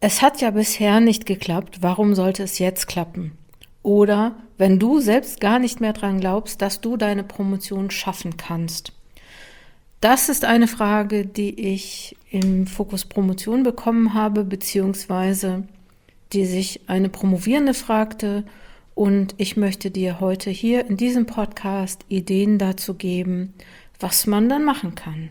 Es hat ja bisher nicht geklappt, warum sollte es jetzt klappen? Oder wenn du selbst gar nicht mehr dran glaubst, dass du deine Promotion schaffen kannst. Das ist eine Frage, die ich im Fokus Promotion bekommen habe, beziehungsweise die sich eine Promovierende fragte. Und ich möchte dir heute hier in diesem Podcast Ideen dazu geben, was man dann machen kann.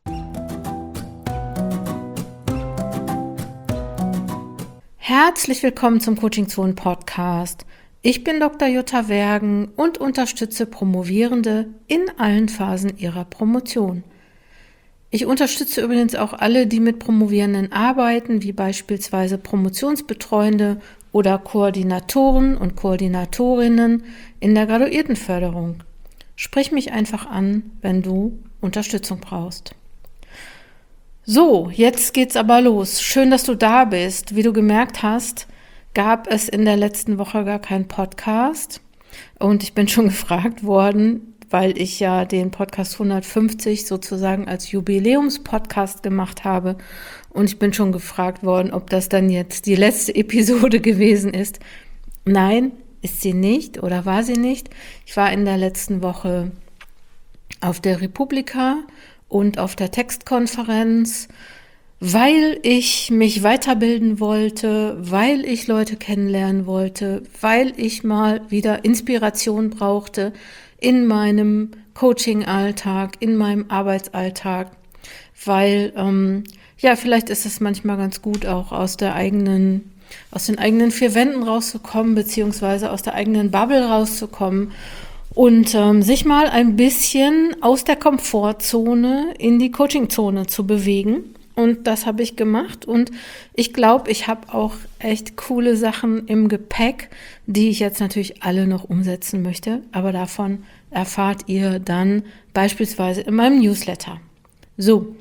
Herzlich willkommen zum Coaching Zone Podcast. Ich bin Dr. Jutta Wergen und unterstütze Promovierende in allen Phasen ihrer Promotion. Ich unterstütze übrigens auch alle, die mit Promovierenden arbeiten, wie beispielsweise Promotionsbetreuende oder Koordinatoren und Koordinatorinnen in der Graduiertenförderung. Sprich mich einfach an, wenn du Unterstützung brauchst. So, jetzt geht's aber los. Schön, dass du da bist. Wie du gemerkt hast, gab es in der letzten Woche gar keinen Podcast. Und ich bin schon gefragt worden, weil ich ja den Podcast 150 sozusagen als Jubiläumspodcast gemacht habe. Und ich bin schon gefragt worden, ob das dann jetzt die letzte Episode gewesen ist. Nein, ist sie nicht oder war sie nicht. Ich war in der letzten Woche auf der Republika und auf der Textkonferenz, weil ich mich weiterbilden wollte, weil ich Leute kennenlernen wollte, weil ich mal wieder Inspiration brauchte in meinem Coaching-Alltag, in meinem Arbeitsalltag, weil vielleicht ist es manchmal ganz gut, auch aus den eigenen vier Wänden rauszukommen, beziehungsweise aus der eigenen Bubble rauszukommen und sich mal ein bisschen aus der Komfortzone in die Coachingzone zu bewegen. Und das habe ich gemacht und ich glaube, ich habe auch echt coole Sachen im Gepäck, die ich jetzt natürlich alle noch umsetzen möchte. Aber davon erfahrt ihr dann beispielsweise in meinem Newsletter. So,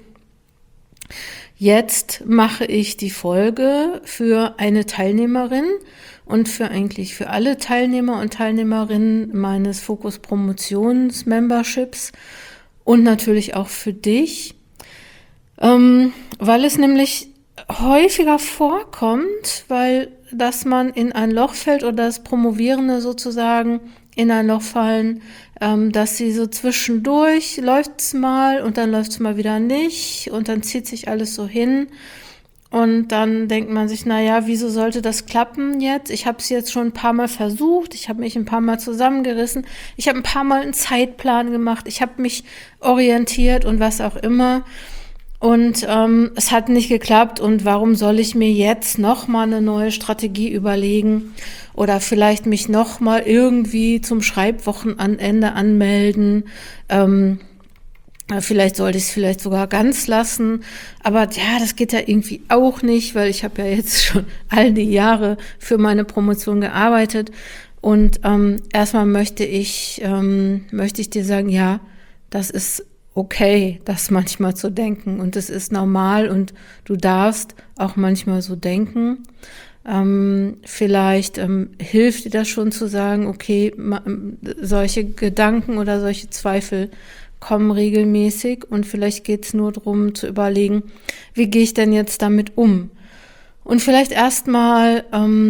jetzt mache ich die Folge für eine Teilnehmerin und für alle Teilnehmer und Teilnehmerinnen meines Fokus Promotions Memberships und natürlich auch für dich, weil es nämlich häufiger vorkommt, dass man in ein Loch fällt oder das Promovierende sozusagen in ein Loch fallen, dass sie so zwischendurch läuft's mal und dann läuft's mal wieder nicht und dann zieht sich alles so hin und dann denkt man sich, wieso sollte das klappen jetzt? Ich habe es jetzt schon ein paar Mal versucht, ich habe mich ein paar Mal zusammengerissen, ich habe ein paar Mal einen Zeitplan gemacht, ich habe mich orientiert und was auch immer. Und es hat nicht geklappt und warum soll ich mir jetzt nochmal eine neue Strategie überlegen oder vielleicht mich nochmal irgendwie zum Schreibwochenende anmelden. Vielleicht sollte ich es vielleicht sogar ganz lassen, aber ja, das geht ja irgendwie auch nicht, weil ich habe ja jetzt schon all die Jahre für meine Promotion gearbeitet und erstmal möchte ich dir sagen, ja, das ist okay, das manchmal zu denken und es ist normal und du darfst auch manchmal so denken. Vielleicht hilft dir das schon zu sagen, okay, solche Gedanken oder solche Zweifel kommen regelmäßig und vielleicht geht es nur darum zu überlegen, wie gehe ich denn jetzt damit um? Und vielleicht erstmal,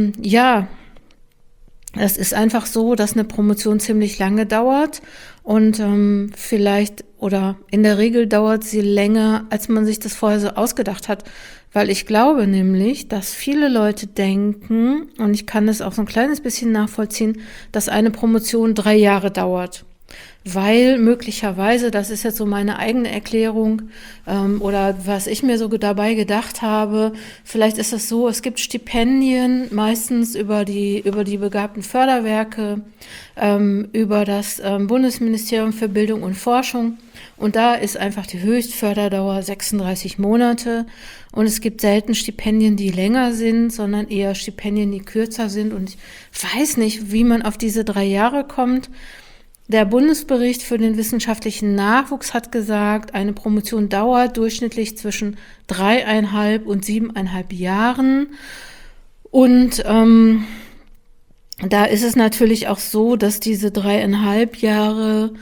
es ist einfach so, dass eine Promotion ziemlich lange dauert und vielleicht oder in der Regel dauert sie länger, als man sich das vorher so ausgedacht hat, weil ich glaube nämlich, dass viele Leute denken, und ich kann es auch so ein kleines bisschen nachvollziehen, dass eine Promotion 3 Jahre dauert. Weil möglicherweise, das ist jetzt so meine eigene Erklärung oder was ich mir so dabei gedacht habe, vielleicht ist es so, es gibt Stipendien, meistens über die begabten Förderwerke, über das Bundesministerium für Bildung und Forschung und da ist einfach die Höchstförderdauer 36 Monate und es gibt selten Stipendien, die länger sind, sondern eher Stipendien, die kürzer sind und ich weiß nicht, wie man auf diese 3 Jahre kommt. Der Bundesbericht für den wissenschaftlichen Nachwuchs hat gesagt, eine Promotion dauert durchschnittlich zwischen 3,5 und 7,5 Jahren. Und Da ist es natürlich auch so, dass diese 3,5 Jahre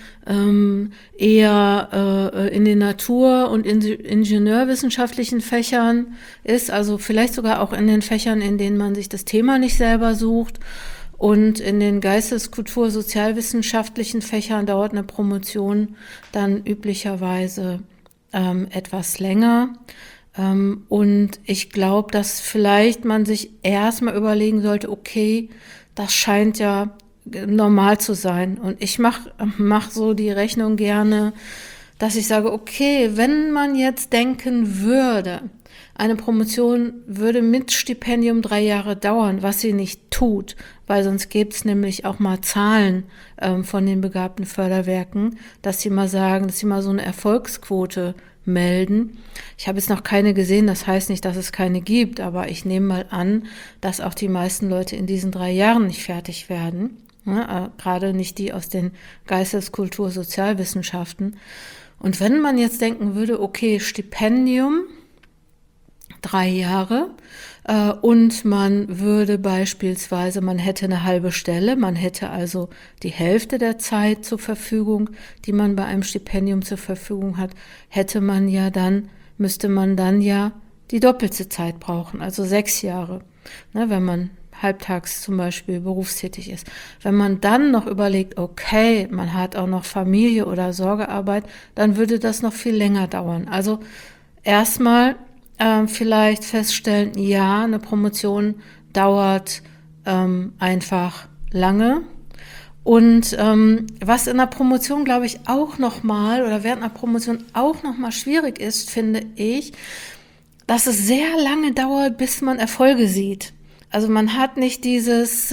eher in den Natur- und ingenieurwissenschaftlichen Fächern ist, also vielleicht sogar auch in den Fächern, in denen man sich das Thema nicht selber sucht. Und in den Geistes-, Kultur-, sozialwissenschaftlichen Fächern dauert eine Promotion dann üblicherweise etwas länger. Und ich glaube, dass vielleicht man sich erstmal überlegen sollte, okay, das scheint ja normal zu sein. Und ich mach so die Rechnung gerne, dass ich sage, okay, wenn man jetzt denken würde, eine Promotion würde mit Stipendium 3 Jahre dauern, was sie nicht tut, weil sonst gäbe es nämlich auch mal Zahlen von den begabten Förderwerken, dass sie mal sagen, dass sie mal so eine Erfolgsquote melden. Ich habe jetzt noch keine gesehen, das heißt nicht, dass es keine gibt, aber ich nehme mal an, dass auch die meisten Leute in diesen 3 Jahren nicht fertig werden. Ja, gerade nicht die aus den Geistes-, Kultur-, Sozialwissenschaften. Und wenn man jetzt denken würde, okay, Stipendium, 3 Jahre, und man würde beispielsweise, man hätte eine halbe Stelle, man hätte also die Hälfte der Zeit zur Verfügung, die man bei einem Stipendium zur Verfügung hat, müsste man dann ja die doppelte Zeit brauchen, also 6 Jahre, ne, wenn man halbtags zum Beispiel berufstätig ist. Wenn man dann noch überlegt, okay, man hat auch noch Familie oder Sorgearbeit, dann würde das noch viel länger dauern. Also erstmal vielleicht feststellen, ja, eine Promotion dauert einfach lange. Und was in der Promotion, glaube ich, auch nochmal oder während einer Promotion auch nochmal schwierig ist, finde ich, dass es sehr lange dauert, bis man Erfolge sieht. Also man hat nicht dieses,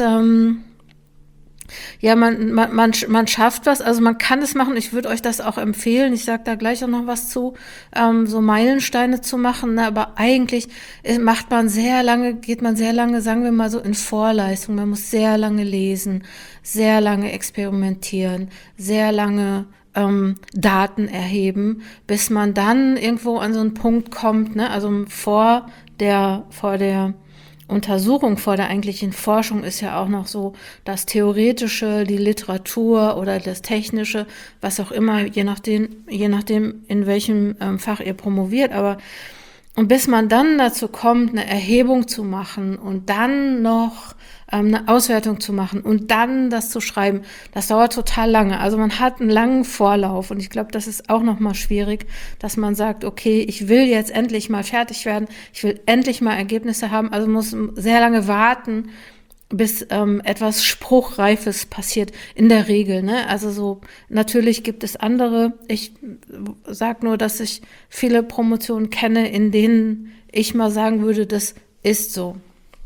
man schafft was, also man kann es machen, ich würde euch das auch empfehlen, ich sage da gleich auch noch was zu, so Meilensteine zu machen, ne? Aber eigentlich geht man sehr lange, sagen wir mal so in Vorleistung, man muss sehr lange lesen, sehr lange experimentieren, sehr lange Daten erheben, bis man dann irgendwo an so einen Punkt kommt, ne? Also vor der Untersuchung, vor der eigentlichen Forschung ist ja auch noch so das Theoretische, die Literatur oder das Technische, was auch immer, je nachdem in welchem Fach ihr promoviert. Und bis man dann dazu kommt, eine Erhebung zu machen und dann noch eine Auswertung zu machen und dann das zu schreiben, das dauert total lange. Also man hat einen langen Vorlauf und ich glaube, das ist auch nochmal schwierig, dass man sagt, okay, ich will jetzt endlich mal fertig werden, ich will endlich mal Ergebnisse haben, also muss sehr lange warten, bis etwas Spruchreifes passiert, in der Regel, ne? Also so, natürlich gibt es andere, ich sag nur, dass ich viele Promotionen kenne, in denen ich mal sagen würde, das ist so.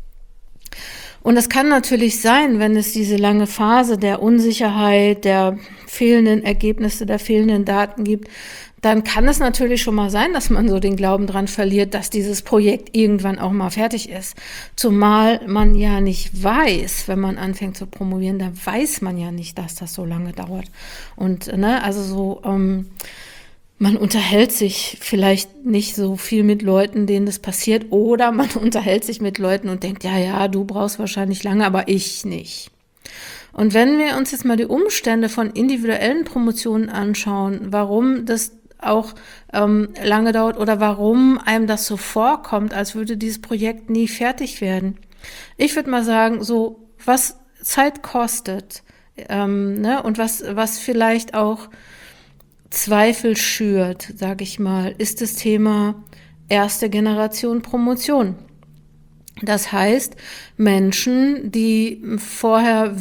Und es kann natürlich sein, wenn es diese lange Phase der Unsicherheit, der fehlenden Ergebnisse, der fehlenden Daten gibt, dann kann es natürlich schon mal sein, dass man so den Glauben dran verliert, dass dieses Projekt irgendwann auch mal fertig ist. Zumal man ja nicht weiß, wenn man anfängt zu promovieren, da weiß man ja nicht, dass das so lange dauert. Und ne, also so man unterhält sich vielleicht nicht so viel mit Leuten, denen das passiert, oder man unterhält sich mit Leuten und denkt, ja, du brauchst wahrscheinlich lange, aber ich nicht. Und wenn wir uns jetzt mal die Umstände von individuellen Promotionen anschauen, warum das auch lange dauert oder warum einem das so vorkommt, als würde dieses Projekt nie fertig werden. Ich würde mal sagen, so was Zeit kostet ne, und was vielleicht auch Zweifel schürt, sage ich mal, ist das Thema erste Generation Promotion. Das heißt, Menschen, die vorher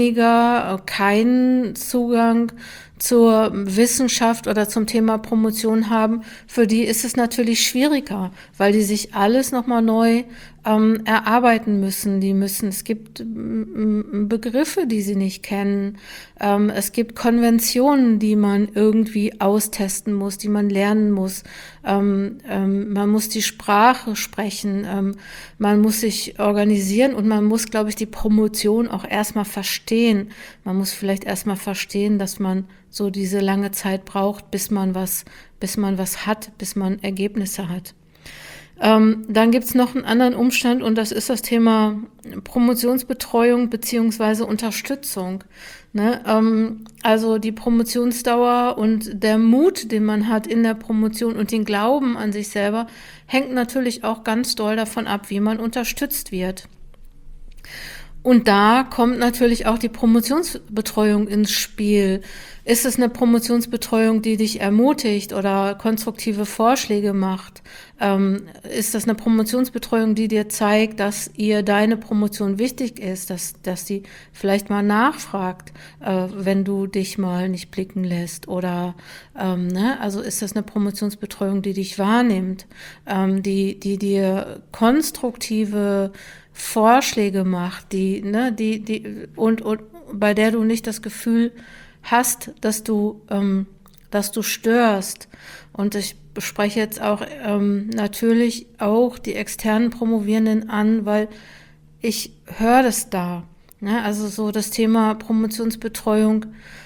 keinen Zugang zur Wissenschaft oder zum Thema Promotion haben, für die ist es natürlich schwieriger, weil die sich alles nochmal neu erarbeiten müssen. Es gibt Begriffe, die sie nicht kennen. Es gibt Konventionen, die man irgendwie austesten muss, die man lernen muss. Man muss die Sprache sprechen, man muss sich organisieren und man muss, glaube ich, die Promotion auch erstmal verstehen. Man muss vielleicht erstmal verstehen, dass man so diese lange Zeit braucht, bis man was hat, bis man Ergebnisse hat. Dann gibt's noch einen anderen Umstand und das ist das Thema Promotionsbetreuung beziehungsweise Unterstützung. Ne? Also die Promotionsdauer und der Mut, den man hat in der Promotion und den Glauben an sich selber, hängt natürlich auch ganz doll davon ab, wie man unterstützt wird. Und da kommt natürlich auch die Promotionsbetreuung ins Spiel. Ist es eine Promotionsbetreuung, die dich ermutigt oder konstruktive Vorschläge macht? Ist das eine Promotionsbetreuung, die dir zeigt, dass ihr deine Promotion wichtig ist, dass sie vielleicht mal nachfragt, wenn du dich mal nicht blicken lässt? Oder also ist das eine Promotionsbetreuung, die dich wahrnimmt, die dir konstruktive Vorschläge macht, und bei der du nicht das Gefühl hast, dass du störst. Und ich spreche jetzt auch natürlich auch die externen Promovierenden an, weil ich höre das da. Ne? Also so das Thema Promotionsbetreuung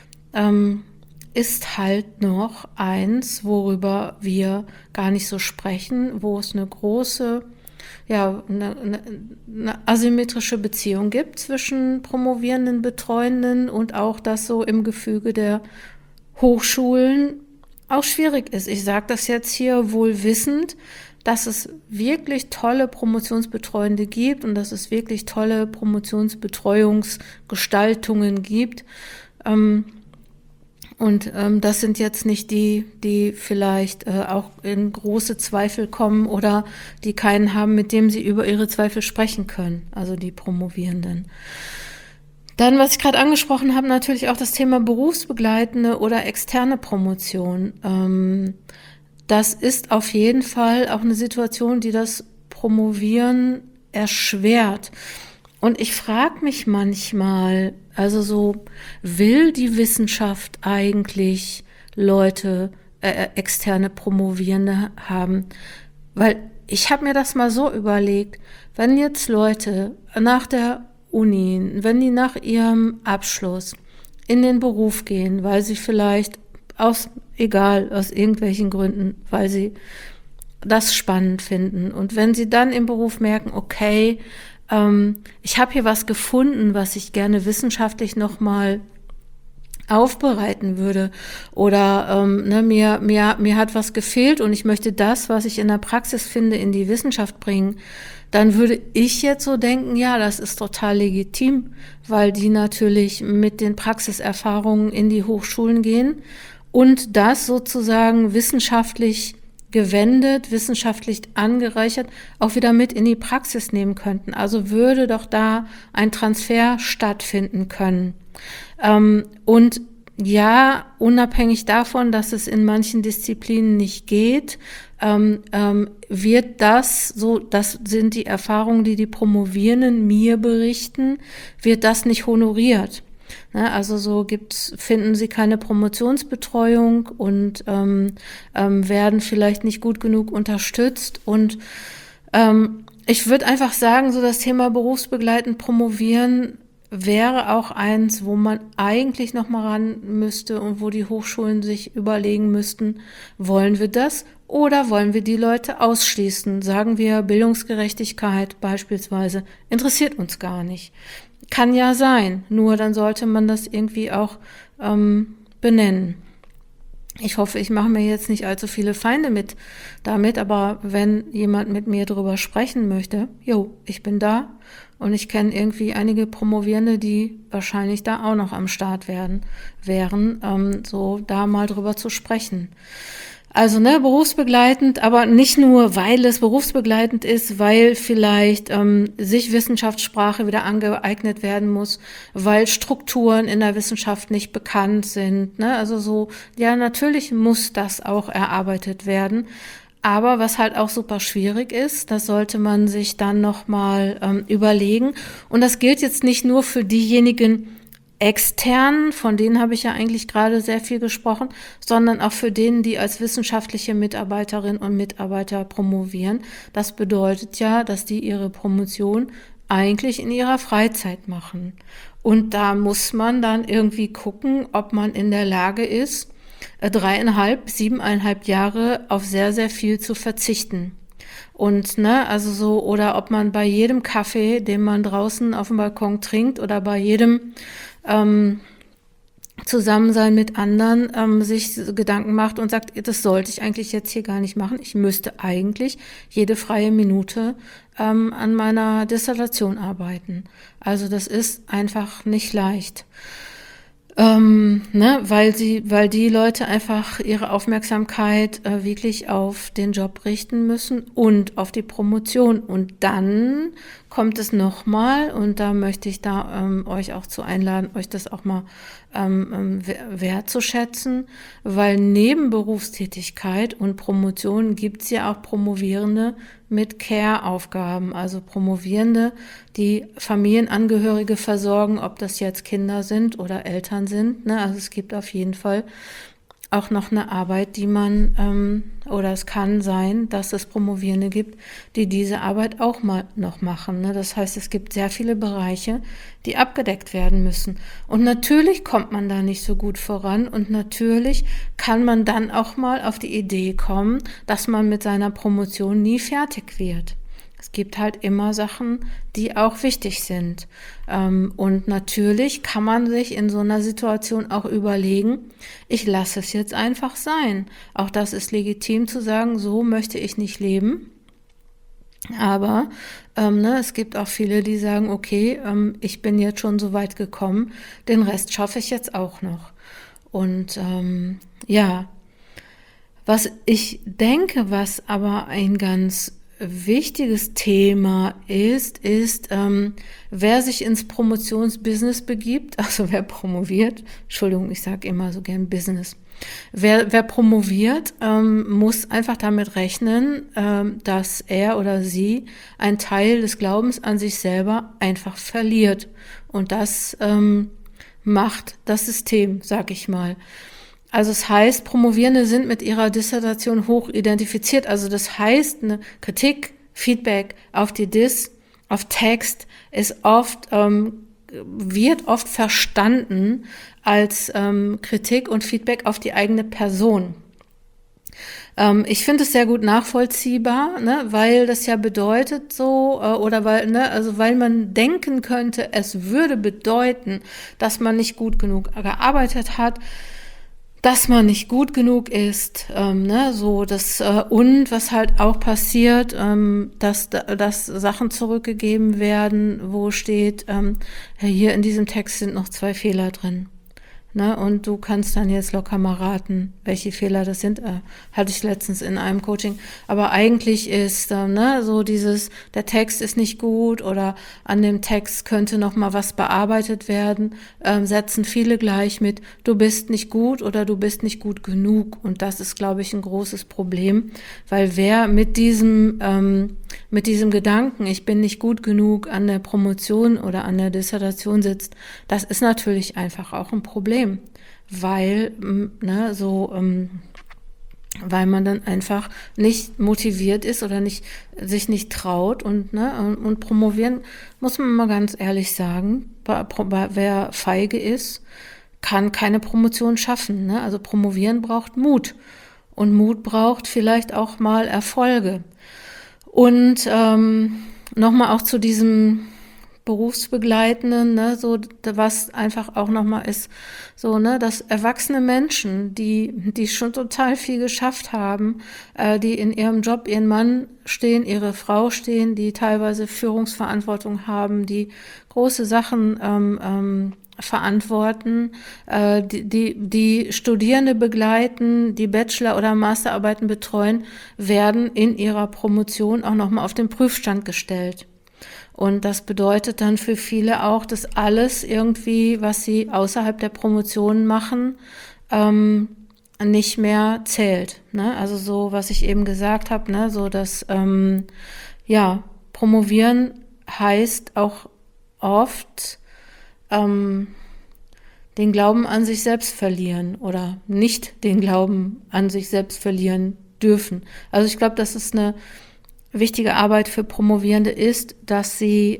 ist halt noch eins, worüber wir gar nicht so sprechen, wo es eine große eine asymmetrische Beziehung gibt zwischen promovierenden Betreuenden und auch das so im Gefüge der Hochschulen auch schwierig ist. Ich sage das jetzt hier wohl wissend, dass es wirklich tolle Promotionsbetreuende gibt und dass es wirklich tolle Promotionsbetreuungsgestaltungen gibt. Und das sind jetzt nicht die vielleicht auch in große Zweifel kommen oder die keinen haben, mit dem sie über ihre Zweifel sprechen können, also die Promovierenden. Dann, was ich gerade angesprochen habe, natürlich auch das Thema berufsbegleitende oder externe Promotion. Das ist auf jeden Fall auch eine Situation, die das Promovieren erschwert. Und ich frage mich manchmal, also so, will die Wissenschaft eigentlich Leute, externe Promovierende haben? Weil ich habe mir das mal so überlegt, wenn jetzt Leute nach der Uni, wenn die nach ihrem Abschluss in den Beruf gehen, weil sie vielleicht aus irgendwelchen Gründen, weil sie das spannend finden. Und wenn sie dann im Beruf merken, okay, ich habe hier was gefunden, was ich gerne wissenschaftlich nochmal aufbereiten würde oder mir hat was gefehlt und ich möchte das, was ich in der Praxis finde, in die Wissenschaft bringen, dann würde ich jetzt so denken, ja, das ist total legitim, weil die natürlich mit den Praxiserfahrungen in die Hochschulen gehen und das sozusagen wissenschaftlich gewendet, wissenschaftlich angereichert, auch wieder mit in die Praxis nehmen könnten. Also würde doch da ein Transfer stattfinden können. Und ja, unabhängig davon, dass es in manchen Disziplinen nicht geht, wird das, so, das sind die Erfahrungen, die Promovierenden mir berichten, wird das nicht honoriert. Also so finden sie keine Promotionsbetreuung und werden vielleicht nicht gut genug unterstützt. Und ich würde einfach sagen, so das Thema berufsbegleitend promovieren wäre auch eins, wo man eigentlich noch mal ran müsste und wo die Hochschulen sich überlegen müssten, wollen wir das oder wollen wir die Leute ausschließen? Sagen wir, Bildungsgerechtigkeit beispielsweise interessiert uns gar nicht. Kann ja sein, nur dann sollte man das irgendwie auch benennen. Ich hoffe, ich mache mir jetzt nicht allzu viele Feinde damit, aber wenn jemand mit mir darüber sprechen möchte, ich bin da und ich kenne irgendwie einige Promovierende, die wahrscheinlich da auch noch am Start wären, so da mal drüber zu sprechen. Also berufsbegleitend, aber nicht nur, weil es berufsbegleitend ist, weil vielleicht sich Wissenschaftssprache wieder angeeignet werden muss, weil Strukturen in der Wissenschaft nicht bekannt sind. Also so, ja, natürlich muss das auch erarbeitet werden. Aber was halt auch super schwierig ist, das sollte man sich dann nochmal überlegen. Und das gilt jetzt nicht nur für diejenigen extern, von denen habe ich ja eigentlich gerade sehr viel gesprochen, sondern auch für denen, die als wissenschaftliche Mitarbeiterinnen und Mitarbeiter promovieren. Das bedeutet ja, dass die ihre Promotion eigentlich in ihrer Freizeit machen. Und da muss man dann irgendwie gucken, ob man in der Lage ist, 7,5 Jahre auf sehr, sehr viel zu verzichten. Und, ne, also so, oder ob man bei jedem Kaffee, den man draußen auf dem Balkon trinkt, oder bei jedem Zusammensein mit anderen sich Gedanken macht und sagt, das sollte ich eigentlich jetzt hier gar nicht machen. Ich müsste eigentlich jede freie Minute an meiner Dissertation arbeiten. Also das ist einfach nicht leicht. Ne, weil die Leute einfach ihre Aufmerksamkeit wirklich auf den Job richten müssen und auf die Promotion. Und dann kommt es nochmal, und da möchte ich euch auch zu einladen, euch das auch mal wertzuschätzen, weil neben Berufstätigkeit und Promotion gibt's ja auch Promovierende mit Care-Aufgaben, also Promovierende, die Familienangehörige versorgen, ob das jetzt Kinder sind oder Eltern sind. Ne? Also es gibt auf jeden Fall auch noch eine Arbeit, die man, oder es kann sein, dass es Promovierende gibt, die diese Arbeit auch mal noch machen. Ne? Das heißt, es gibt sehr viele Bereiche, die abgedeckt werden müssen. Und natürlich kommt man da nicht so gut voran, und natürlich kann man dann auch mal auf die Idee kommen, dass man mit seiner Promotion nie fertig wird. Es gibt halt immer Sachen, die auch wichtig sind. Und natürlich kann man sich in so einer Situation auch überlegen, ich lasse es jetzt einfach sein. Auch das ist legitim zu sagen, so möchte ich nicht leben. Aber ne, es gibt auch viele, die sagen, okay, ich bin jetzt schon so weit gekommen, den Rest schaffe ich jetzt auch noch. Und ja, was ich denke, was aber ein ganz wichtiges Thema ist, wer sich ins Promotionsbusiness begibt, also wer promoviert, Entschuldigung, ich sage immer so gern Business, wer promoviert, muss einfach damit rechnen, dass er oder sie einen Teil des Glaubens an sich selber einfach verliert. Und das macht das System, sag ich mal. Also es heißt, Promovierende sind mit ihrer Dissertation hoch identifiziert. Also das heißt, eine Kritik, Feedback auf die Diss, auf Text ist wird oft verstanden als Kritik und Feedback auf die eigene Person. Ich finde es sehr gut nachvollziehbar, ne, weil das ja bedeutet so, oder weil man denken könnte, es würde bedeuten, dass man nicht gut genug gearbeitet hat, dass man nicht gut genug ist, ne, so das und was halt auch passiert, dass Sachen zurückgegeben werden, wo steht, hier in diesem Text sind noch 2 Fehler drin. Ne, und du kannst dann jetzt locker mal raten, welche Fehler das sind. Hatte ich letztens in einem Coaching. Aber eigentlich ist ne, so der Text ist nicht gut, oder an dem Text könnte noch mal was bearbeitet werden, setzen viele gleich mit, du bist nicht gut oder du bist nicht gut genug. Und das ist, glaube ich, ein großes Problem, weil wer mit diesem Gedanken, ich bin nicht gut genug, an der Promotion oder an der Dissertation sitzt, das ist natürlich einfach auch ein Problem. Weil, ne, weil man dann einfach nicht motiviert ist oder sich nicht traut, und promovieren, muss man mal ganz ehrlich sagen, wer feige ist, kann keine Promotion schaffen, ne? Also promovieren braucht Mut, und Mut braucht vielleicht auch mal Erfolge. Und nochmal auch zu diesem Berufsbegleitenden, ne, so was einfach auch nochmal ist, so, ne, dass erwachsene Menschen, die schon total viel geschafft haben, die in ihrem Job ihren Mann stehen, ihre Frau stehen, die teilweise Führungsverantwortung haben, die große Sachen verantworten, die Studierende begleiten, die Bachelor- oder Masterarbeiten betreuen, werden in ihrer Promotion auch nochmal auf den Prüfstand gestellt. Und das bedeutet dann für viele auch, dass alles irgendwie, was sie außerhalb der Promotion machen, nicht mehr zählt. Ne? Also so, was ich eben gesagt habe, ne? So dass promovieren heißt auch oft den Glauben an sich selbst verlieren oder nicht den Glauben an sich selbst verlieren dürfen. Also ich glaube, das ist eine wichtige Arbeit für Promovierende ist, dass sie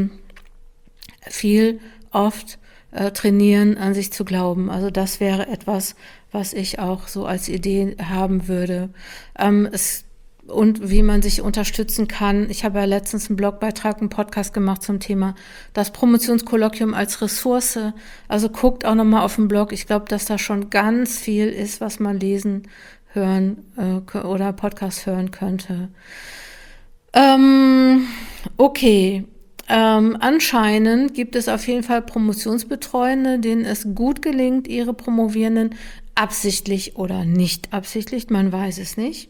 oft trainieren, an sich zu glauben. Also das wäre etwas, was ich auch so als Idee haben würde. Es und wie man sich unterstützen kann. Ich habe ja letztens einen Blogbeitrag, einen Podcast gemacht zum Thema das Promotionskolloquium als Ressource. Also guckt auch nochmal auf den Blog. Ich glaube, dass da schon ganz viel ist, was man lesen, hören oder Podcast hören könnte. Okay. Anscheinend gibt es auf jeden Fall Promotionsbetreuende, denen es gut gelingt, ihre Promovierenden absichtlich oder nicht absichtlich, man weiß es nicht,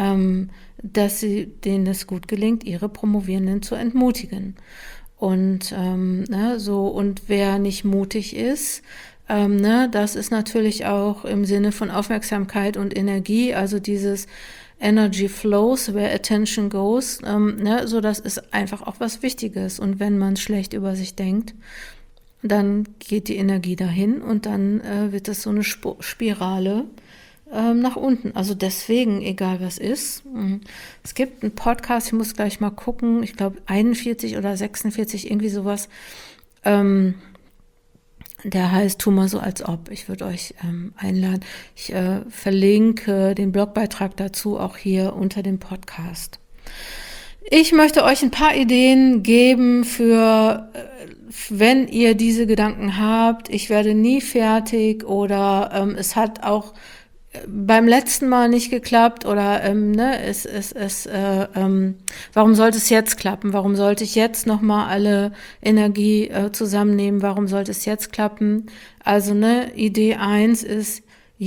denen es gut gelingt, ihre Promovierenden zu entmutigen. Und und wer nicht mutig ist, das ist natürlich auch im Sinne von Aufmerksamkeit und Energie, also dieses Energy flows, where attention goes, so das ist einfach auch was Wichtiges. Und wenn man schlecht über sich denkt, dann geht die Energie dahin und dann wird das so eine Spirale nach unten. Also deswegen, egal was ist. Es gibt einen Podcast, ich muss gleich mal gucken, ich glaube 41 oder 46, irgendwie sowas. Der heißt Tu mal so als ob. Ich würde euch einladen. Ich verlinke den Blogbeitrag dazu auch hier unter dem Podcast. Ich möchte euch ein paar Ideen geben für, wenn ihr diese Gedanken habt, ich werde nie fertig oder es hat auch beim letzten Mal nicht geklappt oder warum sollte es jetzt klappen? Warum sollte ich jetzt nochmal alle Energie zusammennehmen? Warum sollte es jetzt klappen? Also Idee 1 ist,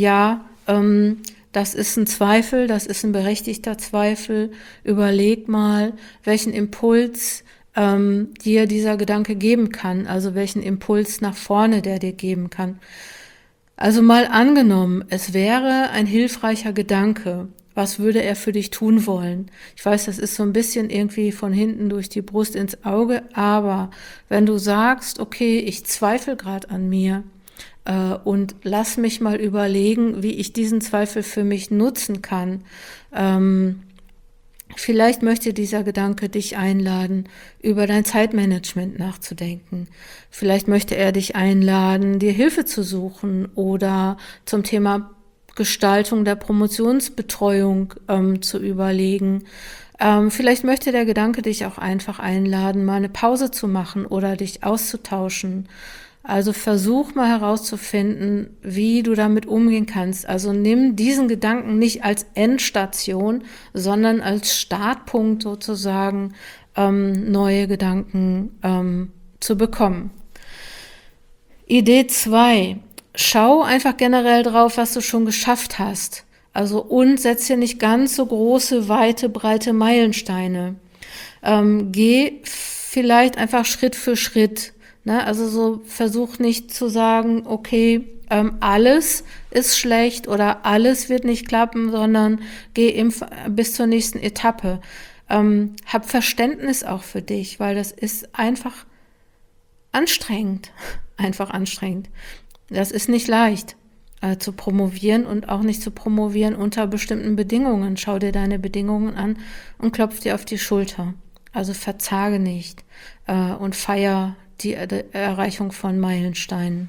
das ist ein Zweifel, das ist ein berechtigter Zweifel. Überleg mal, welchen Impuls dir dieser Gedanke geben kann, also welchen Impuls nach vorne der dir geben kann. Also mal angenommen, es wäre ein hilfreicher Gedanke. Was würde er für dich tun wollen? Ich weiß, das ist so ein bisschen irgendwie von hinten durch die Brust ins Auge, aber wenn du sagst, okay, ich zweifle gerade an mir und lass mich mal überlegen, wie ich diesen Zweifel für mich nutzen kann, vielleicht möchte dieser Gedanke dich einladen, über dein Zeitmanagement nachzudenken. Vielleicht möchte er dich einladen, dir Hilfe zu suchen oder zum Thema Gestaltung der Promotionsbetreuung zu überlegen. Vielleicht möchte der Gedanke dich auch einfach einladen, mal eine Pause zu machen oder dich auszutauschen. Also versuch mal herauszufinden, wie du damit umgehen kannst. Also nimm diesen Gedanken nicht als Endstation, sondern als Startpunkt sozusagen, neue Gedanken zu bekommen. Idee 2. Schau einfach generell drauf, was du schon geschafft hast. Also und setz dir nicht ganz so große, weite, breite Meilensteine. Geh vielleicht einfach Schritt für Schritt. Also so versuch nicht zu sagen, okay, alles ist schlecht oder alles wird nicht klappen, sondern geh bis zur nächsten Etappe. Hab Verständnis auch für dich, weil das ist einfach anstrengend. Einfach anstrengend. Das ist nicht leicht zu promovieren und auch nicht zu promovieren unter bestimmten Bedingungen. Schau dir deine Bedingungen an und klopf dir auf die Schulter. Also verzage nicht und feier die Erreichung von Meilensteinen.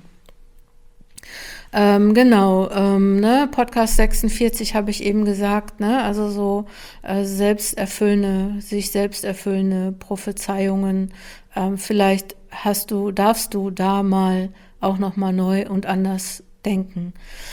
Podcast 46 habe ich eben gesagt, also so sich selbst erfüllende Prophezeiungen. Vielleicht darfst du da mal auch nochmal neu und anders denken.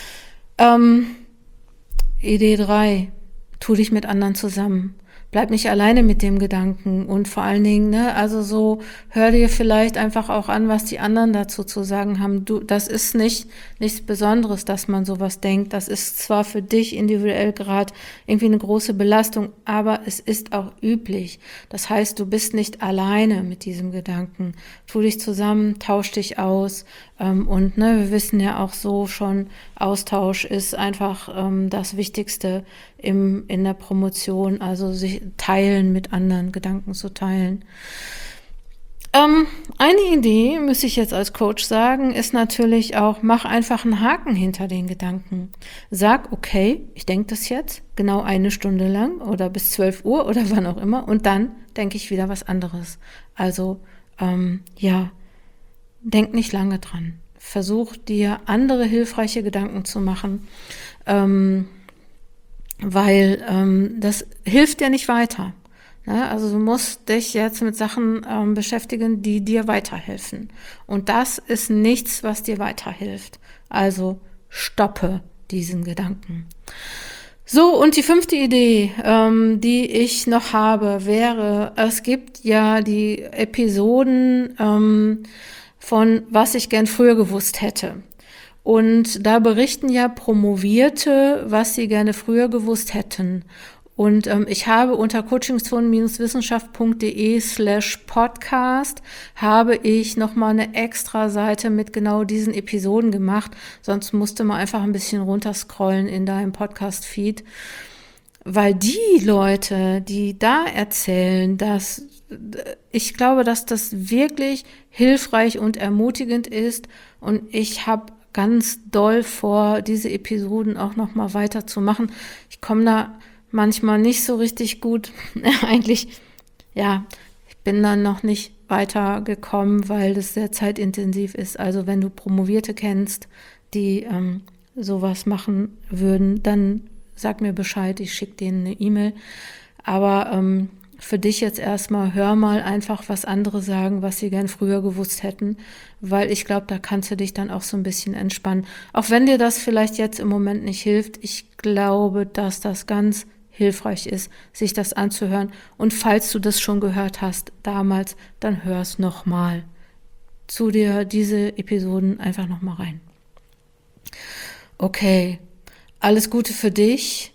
Idee 3, tu dich mit anderen zusammen. Bleib nicht alleine mit dem Gedanken und vor allen Dingen, also so, hör dir vielleicht einfach auch an, was die anderen dazu zu sagen haben. Das ist nichts Besonderes, dass man sowas denkt. Das ist zwar für dich individuell gerade irgendwie eine große Belastung, aber es ist auch üblich. Das heißt, du bist nicht alleine mit diesem Gedanken. Tu dich zusammen, tausch dich aus und wir wissen ja auch so schon, Austausch ist einfach das Wichtigste in der Promotion, also sich teilen mit anderen, Gedanken zu teilen. Eine Idee, muss ich jetzt als Coach sagen, ist natürlich auch, mach einfach einen Haken hinter den Gedanken. Sag, okay, ich denke das jetzt genau 1 Stunde lang oder bis 12 Uhr oder wann auch immer und dann denke ich wieder was anderes. Also, denk nicht lange dran. Versuch dir andere hilfreiche Gedanken zu machen. weil das hilft dir nicht weiter. Ne? Also du musst dich jetzt mit Sachen beschäftigen, die dir weiterhelfen. Und das ist nichts, was dir weiterhilft. Also stoppe diesen Gedanken. So, und die 5. Idee, die ich noch habe, wäre, es gibt ja die Episoden von was ich gern früher gewusst hätte. Und da berichten ja Promovierte, was sie gerne früher gewusst hätten. Und ich habe unter coachingzonen-wissenschaft.de/podcast habe ich nochmal eine extra Seite mit genau diesen Episoden gemacht. Sonst musste man einfach ein bisschen runterscrollen in deinem Podcast-Feed. Weil die Leute, die da erzählen, dass ich glaube, dass das wirklich hilfreich und ermutigend ist. Und ich habe ganz doll vor, diese Episoden auch nochmal weiterzumachen. Ich komme da manchmal nicht so richtig gut. Eigentlich, ja, ich bin dann noch nicht weitergekommen, weil das sehr zeitintensiv ist. Also wenn du Promovierte kennst, die sowas machen würden, dann sag mir Bescheid, ich schicke denen eine E-Mail. Aber für dich jetzt erstmal, hör mal einfach, was andere sagen, was sie gern früher gewusst hätten, weil ich glaube, da kannst du dich dann auch so ein bisschen entspannen. Auch wenn dir das vielleicht jetzt im Moment nicht hilft, ich glaube, dass das ganz hilfreich ist, sich das anzuhören. Und falls du das schon gehört hast damals, dann hör es nochmal. Zu dir diese Episoden einfach nochmal rein. Okay, alles Gute für dich.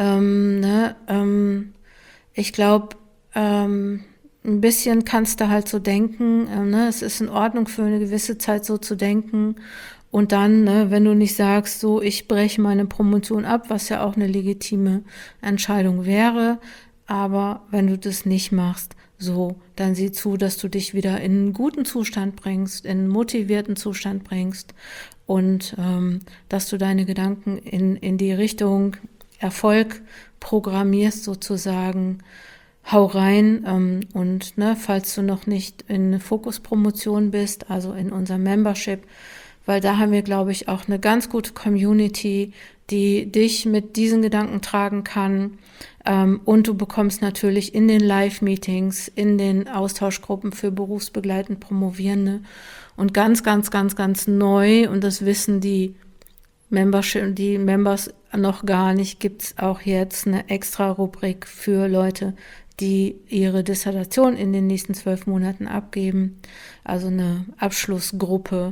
Ich glaube, ein bisschen kannst du halt so denken, es ist in Ordnung für eine gewisse Zeit so zu denken. Und dann, wenn du nicht sagst, so ich breche meine Promotion ab, was ja auch eine legitime Entscheidung wäre, aber wenn du das nicht machst, so, dann sieh zu, dass du dich wieder in einen guten Zustand bringst, in einen motivierten Zustand bringst und dass du deine Gedanken in die Richtung Erfolg programmierst sozusagen. Hau rein und falls du noch nicht in Fokus-Promotion bist, also in unserem Membership, weil da haben wir, glaube ich, auch eine ganz gute Community, die dich mit diesen Gedanken tragen kann. Und du bekommst natürlich in den Live-Meetings, in den Austauschgruppen für berufsbegleitend Promovierende und ganz, ganz, ganz, ganz neu, und das wissen die Members noch gar nicht, gibt's auch jetzt eine extra Rubrik für Leute, die ihre Dissertation in den nächsten 12 Monaten abgeben. Also eine Abschlussgruppe.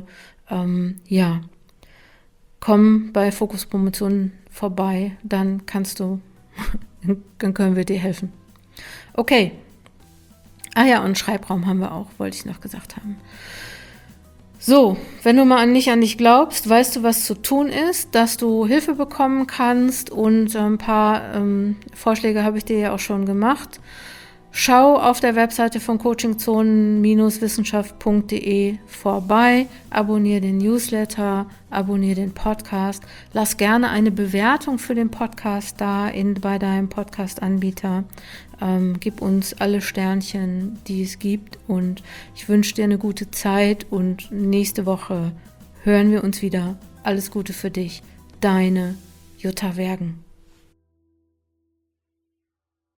Komm bei Fokus Promotion vorbei, dann dann können wir dir helfen. Okay. Ah ja, und Schreibraum haben wir auch, wollte ich noch gesagt haben. So, wenn du mal nicht an dich glaubst, weißt du, was zu tun ist, dass du Hilfe bekommen kannst, und ein paar Vorschläge habe ich dir ja auch schon gemacht. Schau auf der Webseite von coachingzonen-wissenschaft.de vorbei, abonniere den Newsletter, abonniere den Podcast, lass gerne eine Bewertung für den Podcast da bei deinem Podcast-Anbieter. Gib uns alle Sternchen, die es gibt, und ich wünsche dir eine gute Zeit, und nächste Woche hören wir uns wieder. Alles Gute für dich, deine Jutta Wergen.